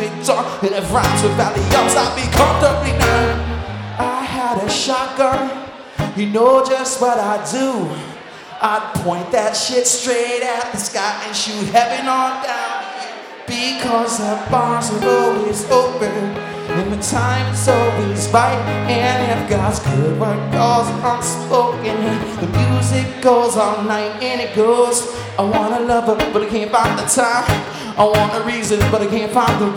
get dark, and if rhymes with valley ups, I'll be comfortably numb. I had a shotgun, you know just what I do. I'd point that shit straight at the sky and shoot heaven on down. Because the bars are always open and the time is always right. And if God's good word goes unspoken, the music goes all night and it goes. I wanna love her, but I can't find the time. I want a reason, but I can't find the